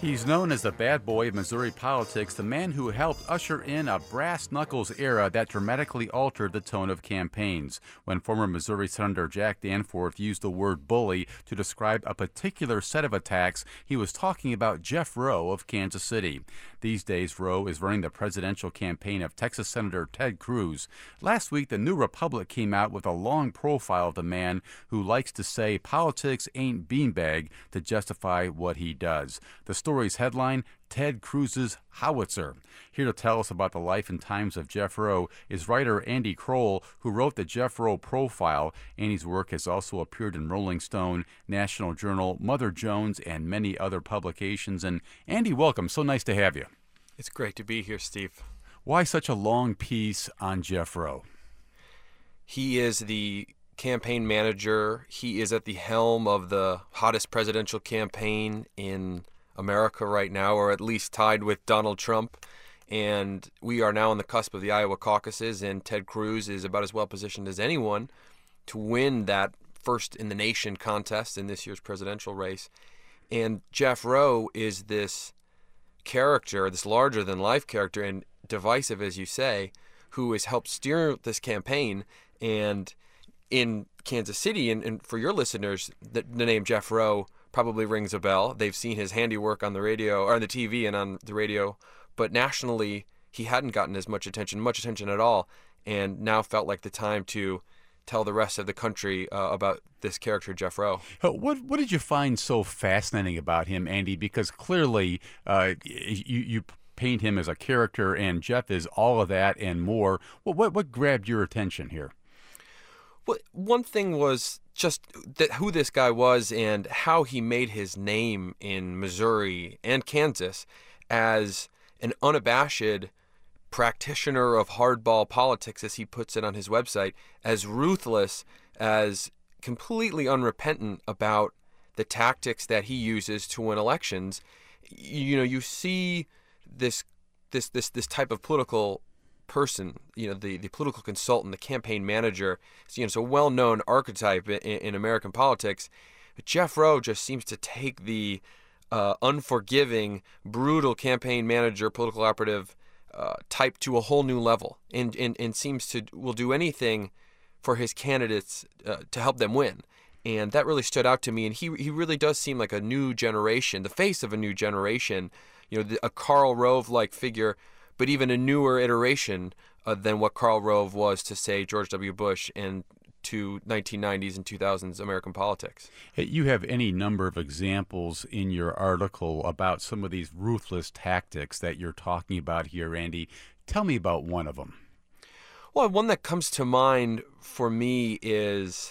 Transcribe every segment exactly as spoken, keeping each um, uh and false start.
He's known as the bad boy of Missouri politics, the man who helped usher in a brass knuckles era that dramatically altered the tone of campaigns. When former Missouri Senator Jack Danforth used the word bully to describe a particular set of attacks, he was talking about Jeff Roe of Kansas City. These days, Roe is running the presidential campaign of Texas Senator Ted Cruz. Last week, the New Republic came out with a long profile of the man who likes to say politics ain't beanbag to justify what he does. The story's headline, Ted Cruz's Howitzer. Here to tell us about the life and times of Jeff Roe is writer Andy Kroll, who wrote the Jeff Roe profile. Andy's work has also appeared in Rolling Stone, National Journal, Mother Jones, and many other publications. And Andy, welcome. So nice to have you. It's great to be here, Steve. Why such a long piece on Jeff Roe? He is the campaign manager. He is at the helm of the hottest presidential campaign in America right now, or at least tied with Donald Trump. And we are now on the cusp of the Iowa caucuses, and Ted Cruz is about as well positioned as anyone to win that first in the nation contest in this year's presidential race. And Jeff Roe is this character, this larger than life character, and divisive, as you say, who has helped steer this campaign. And in Kansas City, and, and for your listeners, the, the name Jeff Roe probably rings a bell. They've seen his handiwork on the radio, or on the T V and on the radio, but nationally, he hadn't gotten as much attention, much attention at all, and now felt like the time to tell the rest of the country uh, about this character, Jeff Roe. What what did you find so fascinating about him, Andy? Because clearly, uh, you you paint him as a character, and Jeff is all of that and more. What what, what grabbed your attention here? Well, one thing was just that who this guy was and how he made his name in Missouri and Kansas as an unabashed practitioner of hardball politics, as he puts it on his website, as ruthless, as completely unrepentant about the tactics that he uses to win elections. You know, you see this this this this type of political person, you know, the, the political consultant, the campaign manager. You know, it's a well-known archetype in, in American politics. But Jeff Roe just seems to take the uh, unforgiving, brutal campaign manager, political operative uh, type to a whole new level, and, and, and seems to will do anything for his candidates uh, to help them win. And that really stood out to me. And he he really does seem like a new generation, the face of a new generation, you know, the, a Karl Rove-like figure, but even a newer iteration uh, than what Karl Rove was to, say, George W. Bush and to nineteen nineties and two thousands American politics. Hey, you have any number of examples in your article about some of these ruthless tactics that you're talking about here, Andy. Tell me about one of them. Well, one that comes to mind for me is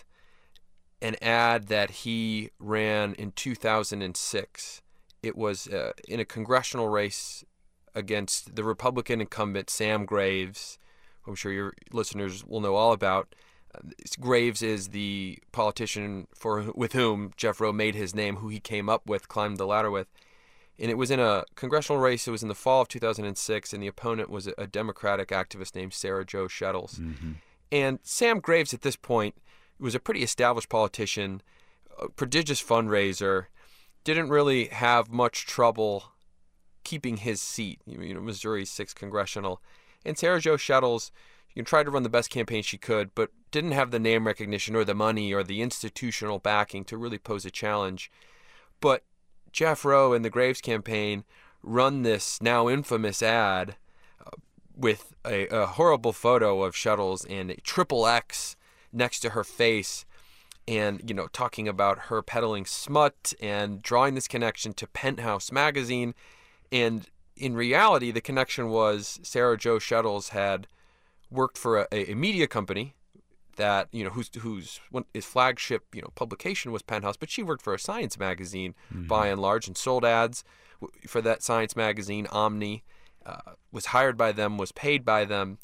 an ad that he ran in two thousand six. It was uh, in a congressional race against the Republican incumbent Sam Graves, who I'm sure your listeners will know all about. Uh, Graves is the politician for with whom Jeff Roe made his name, who he came up with, climbed the ladder with. And it was in a congressional race. It was in the fall of two thousand six, and the opponent was a Democratic activist named Sarah Jo Shettles. Mm-hmm. And Sam Graves, at this point, was a pretty established politician, a prodigious fundraiser, didn't really have much trouble keeping his seat, you know, Missouri's sixth congressional. And Sarah Jo Shettles, you know, tried to run the best campaign she could, but didn't have the name recognition or the money or the institutional backing to really pose a challenge. But Jeff Roe and the Graves campaign run this now infamous ad uh, with a, a horrible photo of Shettles and a triple X next to her face, and, you know, talking about her peddling smut and drawing this connection to Penthouse magazine. And in reality, the connection was Sarah Jo Shettles had worked for a, a media company that, you know, whose whose his flagship, you know, publication was Penthouse, but she worked for a science magazine mm-hmm. by and large and sold ads for that science magazine. Omni uh, was hired by them, was paid by them,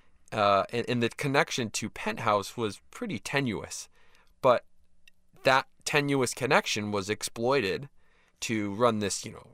uh, and, and the connection to Penthouse was pretty tenuous. But that tenuous connection was exploited to run this, you know,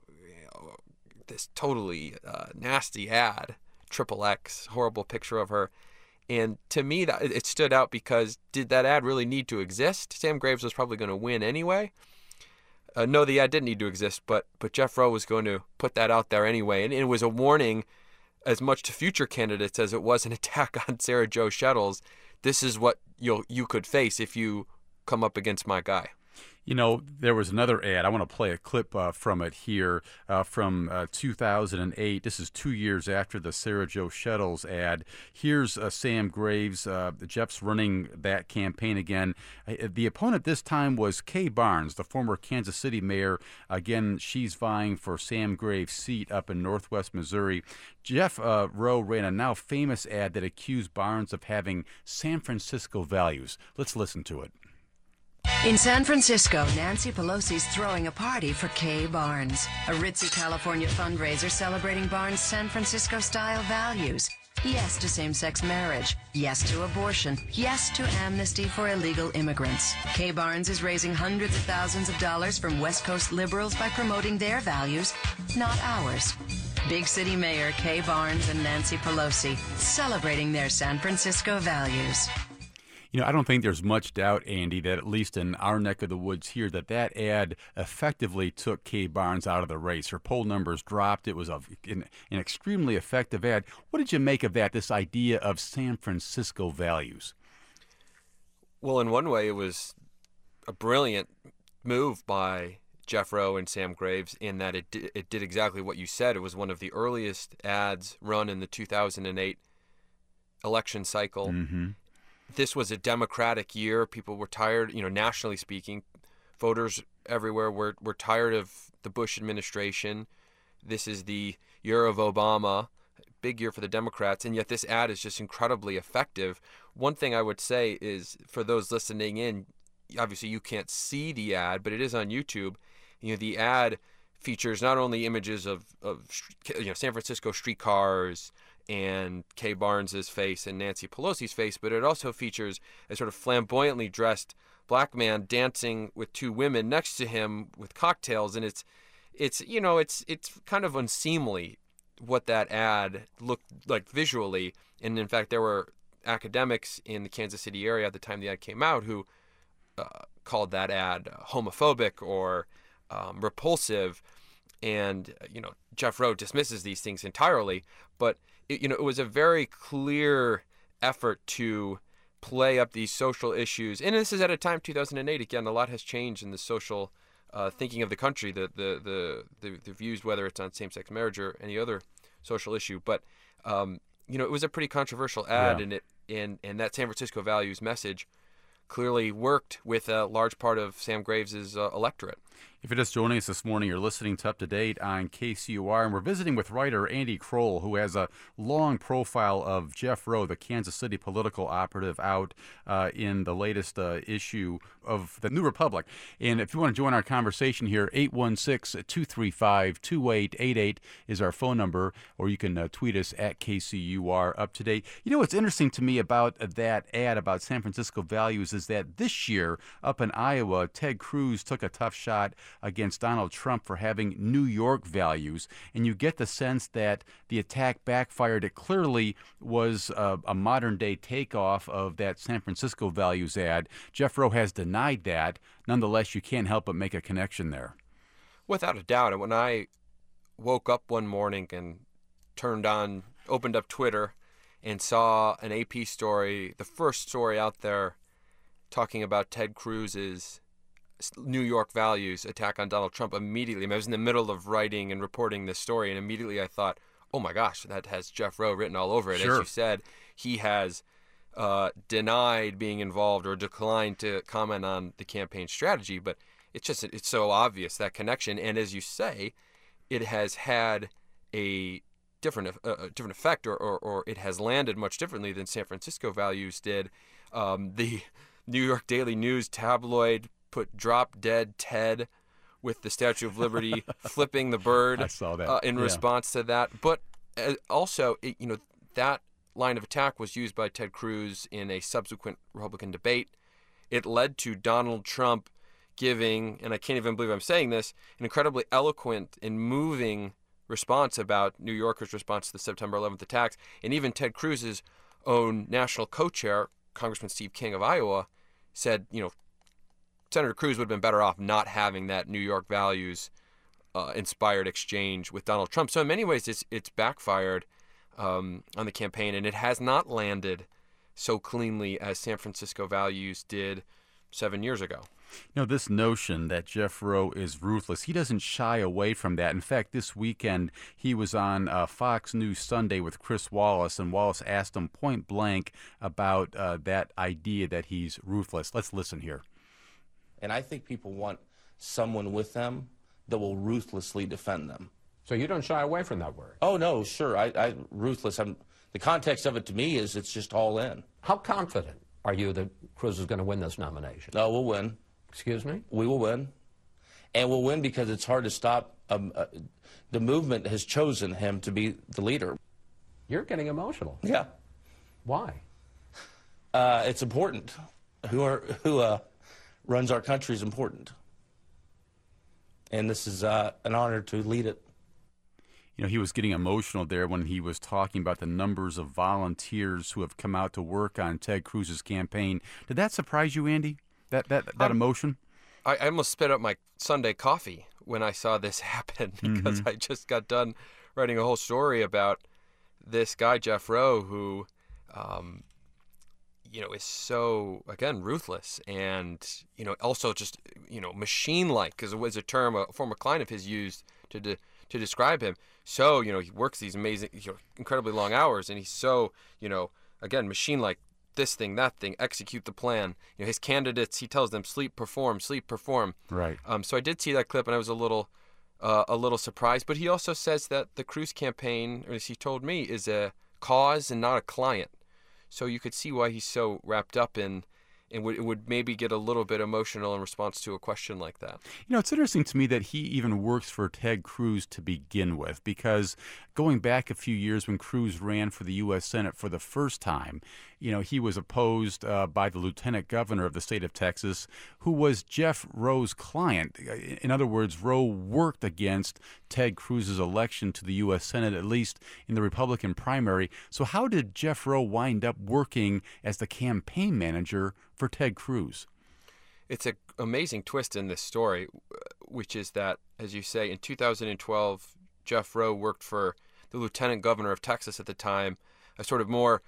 this totally uh, nasty ad, triple X, horrible picture of her. And to me, that it stood out because did that ad really need to exist? Sam Graves was probably going to win anyway. Uh, no, the ad didn't need to exist, but but Jeff Rowe was going to put that out there anyway, and it was a warning, as much to future candidates as it was an attack on Sarah Jo Shettles. This is what you you could face if you come up against my guy. You know, there was another ad. I want to play a clip uh, from it here uh, from uh, two thousand eight. This is two years after the Sarah Jo Shettles ad. Here's uh, Sam Graves. Uh, Jeff's running that campaign again. Uh, the opponent this time was Kay Barnes, the former Kansas City mayor. Again, she's vying for Sam Graves' seat up in northwest Missouri. Jeff uh, Rowe ran a now famous ad that accused Barnes of having San Francisco values. Let's listen to it. In San Francisco, Nancy Pelosi's throwing a party for Kay Barnes, a ritzy California fundraiser celebrating Barnes' San Francisco-style values. Yes to same-sex marriage. Yes to abortion. Yes to amnesty for illegal immigrants. Kay Barnes is raising hundreds of thousands of dollars from West Coast liberals by promoting their values, not ours. Big City Mayor Kay Barnes and Nancy Pelosi celebrating their San Francisco values. You know, I don't think there's much doubt, Andy, that at least in our neck of the woods here, that that ad effectively took Kay Barnes out of the race. Her poll numbers dropped. It was a, an, an extremely effective ad. What did you make of that, this idea of San Francisco values? Well, in one way, it was a brilliant move by Jeff Rowe and Sam Graves in that it did, it did exactly what you said. It was one of the earliest ads run in the two thousand eight election cycle. Mm-hmm. This was a Democratic year. People were tired, you know, nationally speaking. Voters everywhere were, were tired of the Bush administration. This is the year of Obama, big year for the Democrats, and yet this ad is just incredibly effective. One thing I would say is, for those listening in, obviously you can't see the ad, but it is on YouTube. You know, the ad features not only images of, of you know, San Francisco streetcars and Kay Barnes's face and Nancy Pelosi's face, but it also features a sort of flamboyantly dressed black man dancing with two women next to him with cocktails, and it's it's you know it's it's kind of unseemly what that ad looked like visually. And in fact, there were academics in the Kansas City area at the time the ad came out who uh, called that ad homophobic or um, repulsive, and you know Jeff Rowe dismisses these things entirely, but it, you know it was a very clear effort to play up these social issues. And this is at a time, two thousand eight, again, a lot has changed in the social uh, thinking of the country, the, the, the, the, the views, whether it's on same-sex marriage or any other social issue. But, um, you know, it was a pretty controversial ad, Yeah. and it and, and that San Francisco values message clearly worked with a large part of Sam Graves' uh, electorate. If you're just joining us this morning, you're listening to Up to Date on K C U R, and we're visiting with writer Andy Kroll, who has a long profile of Jeff Rowe, the Kansas City political operative, out uh, in the latest uh, issue of the New Republic. And if you want to join our conversation here, eight one six, two three five, two eight eight eight is our phone number, or you can uh, tweet us at K C U R Up to Date. You know what's interesting to me about that ad about San Francisco values is that this year up in Iowa, Ted Cruz took a tough shot against Donald Trump for having New York values, and you get the sense that the attack backfired. It clearly was a, a modern-day takeoff of that San Francisco values ad. Jeff Rowe has denied that. Nonetheless, you can't help but make a connection there. Without a doubt. And when I woke up one morning and turned on, opened up Twitter and saw an A P story, the first story out there talking about Ted Cruz's New York values attack on Donald Trump, immediately, I was in the middle of writing and reporting this story, and immediately I thought, oh my gosh, that has Jeff Rowe written all over it. Sure. As you said, he has uh, denied being involved or declined to comment on the campaign strategy, but it's just, it's so obvious, that connection. And as you say, it has had a different uh, a different effect, or, or, or it has landed much differently than San Francisco values did. Um, the New York Daily News tabloid put "Drop Dead Ted" with the Statue of Liberty flipping the bird. I saw that. Uh, in Yeah. response to that. But uh, also, it, you know, that line of attack was used by Ted Cruz in a subsequent Republican debate. It led to Donald Trump giving, and I can't even believe I'm saying this, an incredibly eloquent and moving response about New Yorkers' response to the September eleventh attacks. And even Ted Cruz's own national co-chair, Congressman Steve King of Iowa, said, you know, Senator Cruz would have been better off not having that New York values uh, inspired exchange with Donald Trump. So in many ways, it's it's backfired um, on the campaign, and it has not landed so cleanly as San Francisco values did seven years ago. You know, this notion that Jeff Roe is ruthless, he doesn't shy away from that. In fact, this weekend he was on uh, Fox News Sunday with Chris Wallace, and Wallace asked him point blank about uh, that idea that he's ruthless. Let's listen here. And I think people want someone with them that will ruthlessly defend them. So you don't shy away from that word? Oh, no, sure. I, I ruthless. I'm, the context of it to me is it's just all in. How confident are you that Cruz is going to win this nomination? No, we'll win. Excuse me? We will win. And we'll win because it's hard to stop. Um, uh, the movement has chosen him to be the leader. You're getting emotional. Yeah. Why? Uh, it's important. Who are who uh, runs our country is important. And this is uh, an honor to lead it. You know, he was getting emotional there when he was talking about the numbers of volunteers who have come out to work on Ted Cruz's campaign. Did that surprise you, Andy? That that that um, emotion? I, I almost spit up my Sunday coffee when I saw this happen because mm-hmm. I just got done writing a whole story about this guy, Jeff Roe, who, um, you know, is so, again, ruthless and, you know, also just, you know, machine-like, because it was a term a former client of his used to de- to describe him. So, you know, he works these amazing, you know, incredibly long hours, and he's so, you know, again, machine-like. This thing, that thing, execute the plan. You know, his candidates, he tells them, sleep, perform, sleep, perform. Right. Um, so I did see that clip, and I was a little, uh, a little surprised. But he also says that the Cruz campaign, or as he told me, is a cause and not a client. So you could see why he's so wrapped up in, and would would maybe get a little bit emotional in response to a question like that. You know, it's interesting to me that he even works for Ted Cruz to begin with, because going back a few years when Cruz ran for the U S Senate for the first time, you know, he was opposed uh, by the lieutenant governor of the state of Texas, who was Jeff Roe's client. In other words, Roe worked against Ted Cruz's election to the U S Senate, at least in the Republican primary. So how did Jeff Roe wind up working as the campaign manager for Ted Cruz? It's an amazing twist in this story, which is that, as you say, in two thousand twelve, Jeff Roe worked for the lieutenant governor of Texas at the time, a sort of more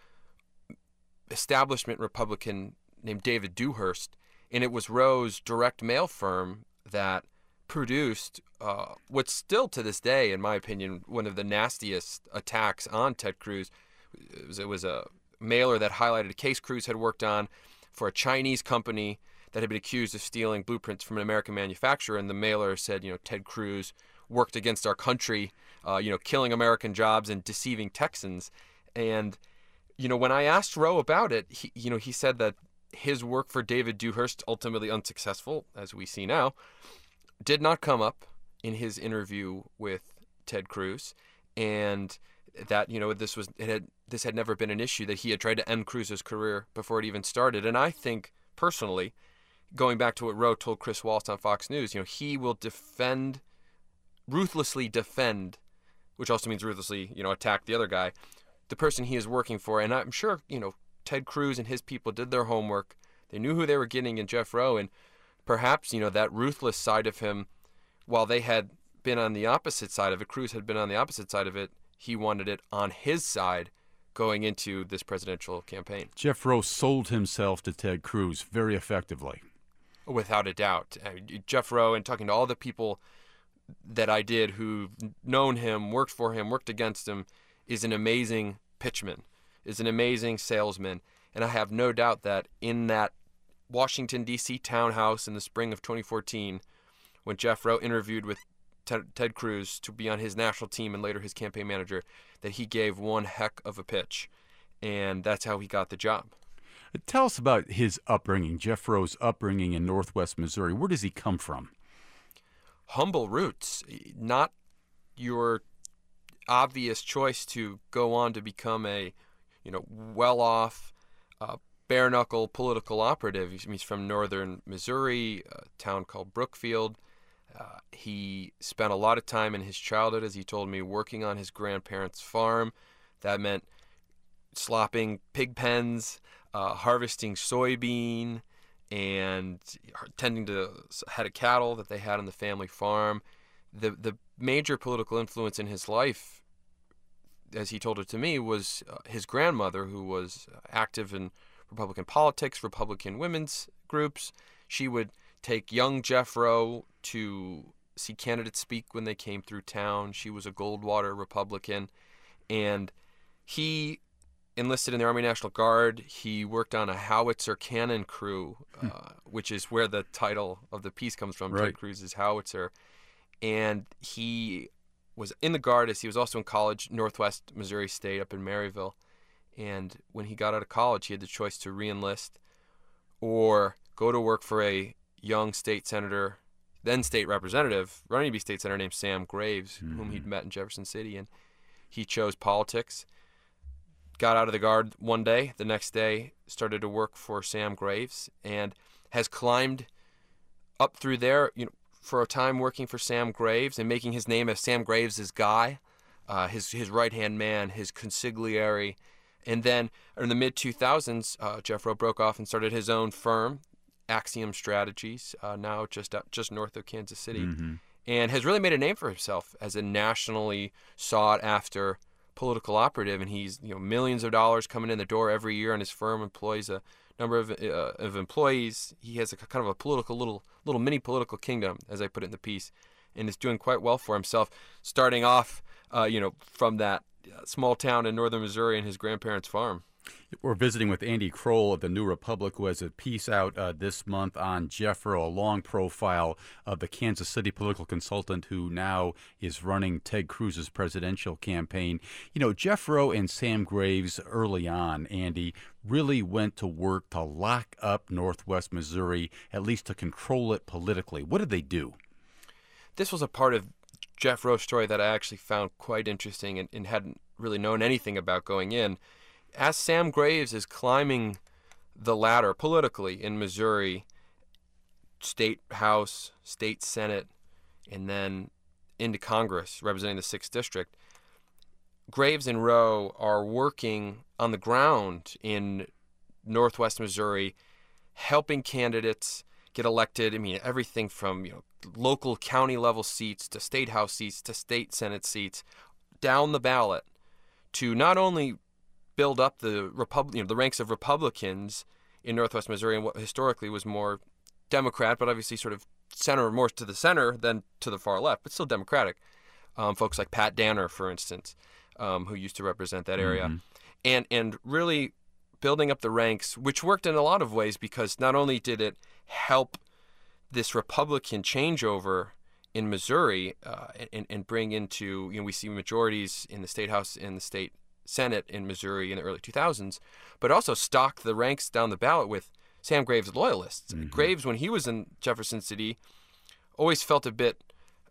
establishment Republican named David Dewhurst, and it was Roe's direct mail firm that produced uh, what's still to this day, in my opinion, one of the nastiest attacks on Ted Cruz. It was, it was a mailer that highlighted a case Cruz had worked on for a Chinese company that had been accused of stealing blueprints from an American manufacturer, and the mailer said, you know, Ted Cruz worked against our country, uh, you know, killing American jobs and deceiving Texans. And you know, when I asked Roe about it, he, you know, he said that his work for David Dewhurst, ultimately unsuccessful, as we see now, did not come up in his interview with Ted Cruz, and that, you know, this was it had this had never been an issue, that he had tried to end Cruz's career before it even started. And I think, personally, going back to what Roe told Chris Wallace on Fox News, you know, he will defend, ruthlessly defend, which also means ruthlessly, you know, attack the other guy, the person he is working for. And I'm sure, you know, Ted Cruz and his people did their homework. They knew who they were getting in Jeff Roe, and perhaps, you know, that ruthless side of him, while they had been on the opposite side of it, Cruz had been on the opposite side of it, he wanted it on his side going into this presidential campaign. Jeff Roe sold himself to Ted Cruz very effectively. Without a doubt. I mean, Jeff Roe, and talking to all the people that I did who've known him, worked for him, worked against him, is an amazing pitchman, is an amazing salesman. And I have no doubt that in that Washington, D C townhouse in the spring of twenty fourteen, when Jeff Roe interviewed with Ted, Ted Cruz to be on his national team and later his campaign manager, that he gave one heck of a pitch. And that's how he got the job. Tell us about his upbringing, Jeff Roe's upbringing in Northwest Missouri. Where does he come from? Humble roots, not your obvious choice to go on to become a, you know, well-off, uh, bare-knuckle political operative. He's from northern Missouri, a town called Brookfield. Uh, he spent a lot of time in his childhood, as he told me, working on his grandparents' farm. That meant slopping pig pens, uh, harvesting soybean, and tending to a head of cattle that they had on the family farm. The the major political influence in his life, as he told it to me, was uh, his grandmother, who was active in Republican politics, Republican women's groups. She would take young Jeff Rowe to see candidates speak when they came through town. She was a Goldwater Republican, and he enlisted in the Army National Guard. He worked on a howitzer cannon crew, uh, which is where the title of the piece comes from, right. Ted Cruz's Howitzer. And he was in the Guard as he was also in college, Northwest Missouri State up in Maryville. And when he got out of college, he had the choice to re-enlist or go to work for a young state senator, then state representative, running to be state senator named Sam Graves, mm-hmm. whom he'd met in Jefferson City. And he chose politics. Got out of the Guard one day. The next day, started to work for Sam Graves and has climbed up through there, you know, for a time working for Sam Graves and making his name as Sam Graves' guy, uh, his his right-hand man, his consigliere. And then in the mid two thousands, uh, Jeff Rowe broke off and started his own firm, Axiom Strategies, uh, now just up, just north of Kansas City, mm-hmm. and has really made a name for himself as a nationally sought-after political operative. And he's, you know, millions of dollars coming in the door every year, and his firm employs a number of uh, of employees. He has a kind of a political little little mini political kingdom, as I put it in the piece, and is doing quite well for himself. Starting off, uh, you know, from that small town in northern Missouri and his grandparents' farm. We're visiting with Andy Kroll of the New Republic, who has a piece out uh, this month on Jeff Rowe, a long profile of the Kansas City political consultant who now is running Ted Cruz's presidential campaign. You know, Jeff Rowe and Sam Graves early on, Andy, really went to work to lock up Northwest Missouri, at least to control it politically. What did they do? This was a part of Jeff Rowe's story that I actually found quite interesting and, and hadn't really known anything about going in. As Sam Graves is climbing the ladder politically in Missouri, state House, state Senate, and then into Congress representing the sixth District, Graves and Rowe are working on the ground in Northwest Missouri, helping candidates get elected. I mean, everything from, you know, local county level seats to state House seats to state Senate seats down the ballot to not only build up the Repub- you know, the ranks of Republicans in Northwest Missouri and what historically was more Democrat, but obviously sort of center, more to the center than to the far left, but still Democratic. Um, folks like Pat Danner, for instance, um, who used to represent that area, mm-hmm. and and really building up the ranks, which worked in a lot of ways because not only did it help this Republican changeover in Missouri uh, and, and bring into, you know, we see majorities in the state House and the state Senate in Missouri in the early two thousands, but also stocked the ranks down the ballot with Sam Graves loyalists. Mm-hmm. Graves, when he was in Jefferson City, always felt a bit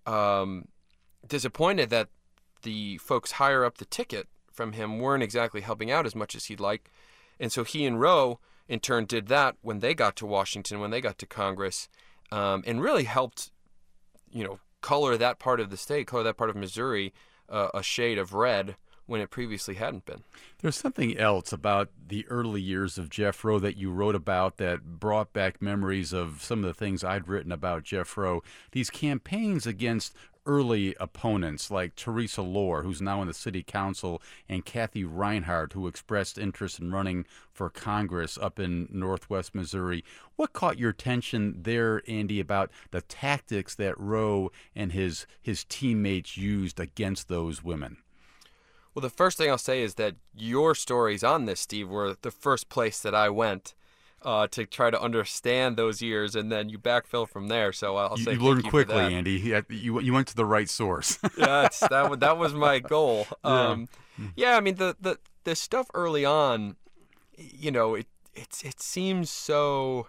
um, disappointed that the folks higher up the ticket from him weren't exactly helping out as much as he'd like. And so he and Rowe, in turn, did that when they got to Washington, when they got to Congress, um, and really helped, you know, color that part of the state, color that part of Missouri uh, a shade of red when it previously hadn't been. There's something else about the early years of Jeff Rowe that you wrote about that brought back memories of some of the things I'd written about Jeff Rowe. These campaigns against early opponents like Teresa Lohr, who's now in the city council, and Kathy Reinhardt, who expressed interest in running for Congress up in Northwest Missouri. What caught your attention there, Andy, about the tactics that Rowe and his his teammates used against those women? Well, the first thing I'll say is that your stories on this, Steve, were the first place that I went uh, to try to understand those years, and then you backfill from there. So I'll you, say you thank learned you quickly, for that. Andy. You you went to the right source. Yeah, it's, that that was my goal. Um, yeah. yeah, I mean the, the the stuff early on, you know, it it's it seems so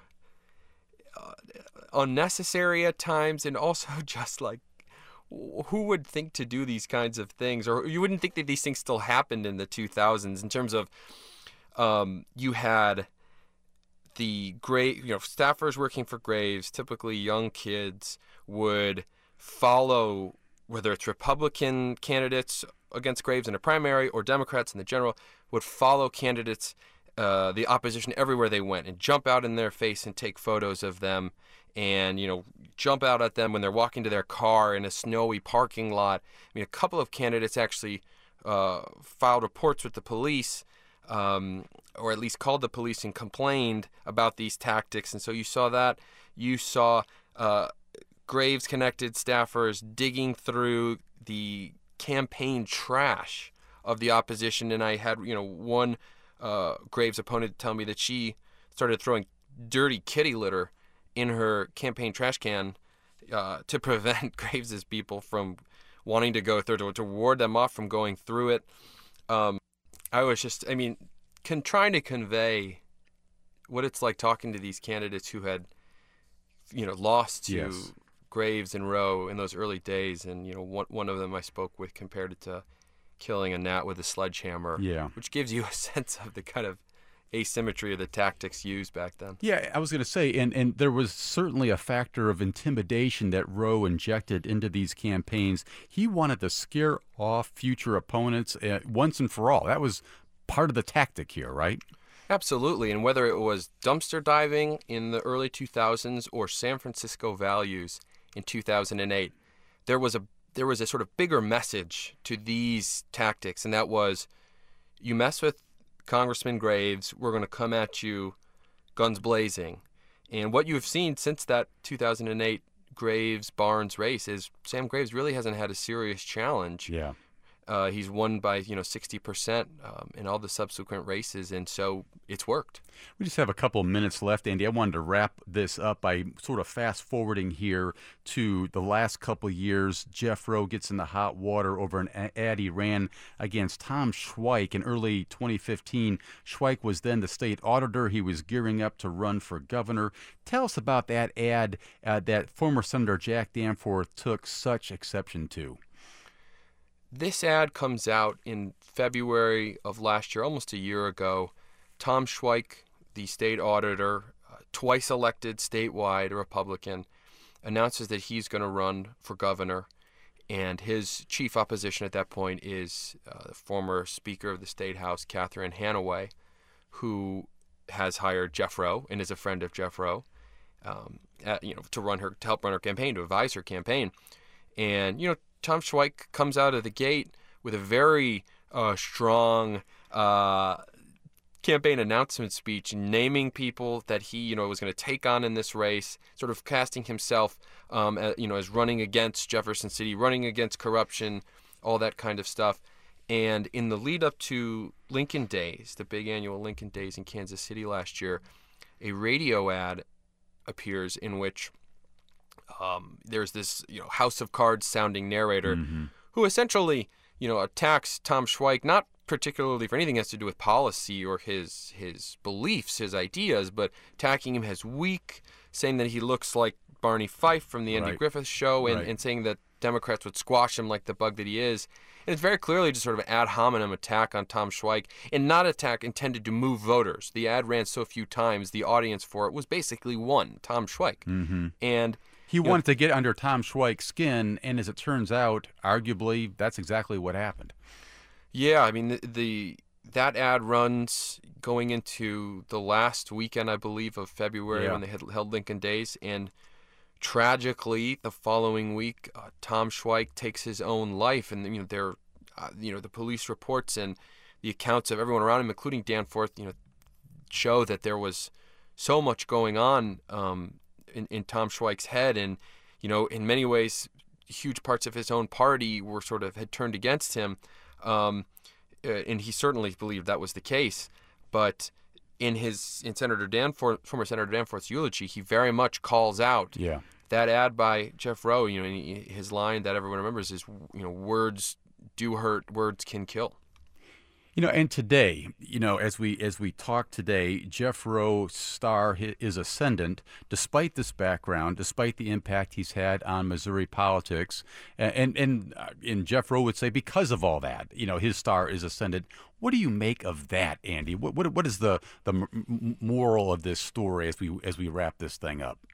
uh, unnecessary at times, and also just like, who would think to do these kinds of things? Or you wouldn't think that these things still happened in the two thousands in terms of um, you had the great, you know, staffers working for Graves, typically young kids, would follow, whether it's Republican candidates against Graves in a primary or Democrats in the general, would follow candidates uh, the opposition everywhere they went and jump out in their face and take photos of them, and you know jump out at them when they're walking to their car in a snowy parking lot. I mean, a couple of candidates actually uh, filed reports with the police, um, or at least called the police and complained about these tactics. And so you saw that. You saw uh, Graves-connected staffers digging through the campaign trash of the opposition. And I had, you know, one uh, Graves opponent tell me that she started throwing dirty kitty litter in her campaign trash can uh, to prevent Graves's people from wanting to go through, to, to ward them off from going through it. Um, I was just, I mean, can, trying to convey what it's like talking to these candidates who had, you know, lost to Yes. Graves and Roe in those early days. And, you know, one, one of them I spoke with compared it to killing a gnat with a sledgehammer, Yeah. which gives you a sense of the kind of asymmetry of the tactics used back then. Yeah, I was going to say, and, and there was certainly a factor of intimidation that Roe injected into these campaigns. He wanted to scare off future opponents uh, once and for all. That was part of the tactic here, right? Absolutely. And whether it was dumpster diving in the early two thousands or San Francisco values in two thousand eight, there was a there was a sort of bigger message to these tactics, and that was, you mess with Congressman Graves, we're going to come at you guns blazing. And what you have seen since that two thousand eight Graves-Barnes race is Sam Graves really hasn't had a serious challenge. Yeah. Uh, he's won by, you know, sixty percent um, in all the subsequent races, and so it's worked. We just have a couple of minutes left, Andy. I wanted to wrap this up by sort of fast-forwarding here to the last couple of years. Jeff Roe gets in the hot water over an ad he ran against Tom Schweik in early twenty fifteen. Schweik was then the state auditor. He was gearing up to run for governor. Tell us about that ad uh, that former Senator Jack Danforth took such exception to. This ad comes out in February of last year, almost a year ago. Tom Schweik, the state auditor, uh, twice elected statewide, a Republican, announces that he's going to run for governor. And his chief opposition at that point is uh, the former Speaker of the State House, Catherine Hanaway, who has hired Jeff Roe and is a friend of Jeff Roe, um, at, you know, to run her, to help run her campaign, to advise her campaign. And, you know, Tom Schweik comes out of the gate with a very uh, strong uh, campaign announcement speech, naming people that he, you know, was going to take on in this race, sort of casting himself, um, as, you know, as running against Jefferson City, running against corruption, all that kind of stuff. And in the lead up to Lincoln Days, the big annual Lincoln Days in Kansas City last year, a radio ad appears in which Um, there's this, you know, House of Cards sounding narrator Mm-hmm. who essentially, you know, attacks Tom Schweik, not particularly for anything that has to do with policy or his his beliefs, his ideas, but attacking him as weak, saying that he looks like Barney Fife from the Andy Right. Griffith Show, and, Right. and saying that Democrats would squash him like the bug that he is. And it's very clearly just sort of ad hominem attack on Tom Schweik, and not attack intended to move voters. The ad ran so few times, the audience for it was basically one, Tom Schweik. Mm-hmm. And He you know, wanted to get under Tom Schweik's skin, and as it turns out, arguably, that's exactly what happened. Yeah, I mean, the, the that ad runs going into the last weekend, I believe, of February Yeah. when they had held Lincoln Days, and tragically, the following week, uh, Tom Schweik takes his own life, and you know, there, uh, you know, the police reports and the accounts of everyone around him, including Danforth, you know, show that there was so much going on um, in, in Tom Schweik's head, and you know, in many ways, huge parts of his own party were sort of had turned against him. Um, and he certainly believed that was the case, but in his in Senator Danforth, former Senator Danforth's eulogy, he very much calls out Yeah. that ad by Jeff Roe. You know, and he, his line that everyone remembers is, you know, words do hurt, words can kill. You know, and today, you know, as we as we talk today, Jeff Roe's star is ascendant, despite this background, despite the impact he's had on Missouri politics, and and and Jeff Roe would say because of all that, you know, his star is ascendant. What do you make of that, Andy? What what what is the the moral of this story as we as we wrap this thing up?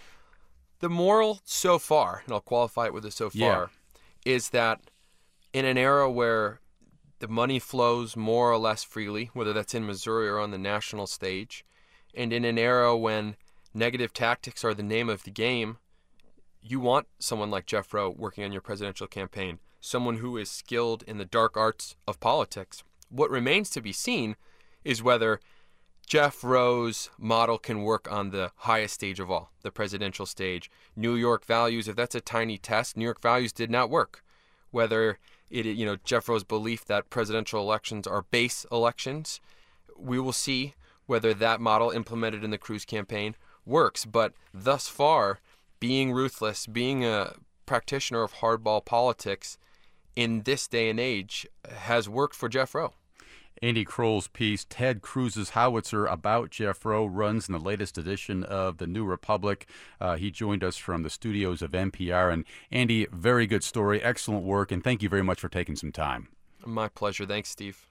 The moral so far, and I'll qualify it with a so far, Yeah. is that in an era where the money flows more or less freely, whether that's in Missouri or on the national stage. And in an era when negative tactics are the name of the game, you want someone like Jeff Roe working on your presidential campaign, someone who is skilled in the dark arts of politics. What remains to be seen is whether Jeff Roe's model can work on the highest stage of all, the presidential stage. New York values, if that's a tiny test, New York values did not work. Whether it, you know, Jeff Roe's belief that presidential elections are base elections, we will see whether that model implemented in the Cruz campaign works. But thus far, being ruthless, being a practitioner of hardball politics in this day and age has worked for Jeff Roe. Andy Kroll's piece, Ted Cruz's Howitzer, about Jeff Roe, runs in the latest edition of The New Republic. Uh, he joined us from the studios of N P R. And Andy, very good story, excellent work, and thank you very much for taking some time. My pleasure. Thanks, Steve.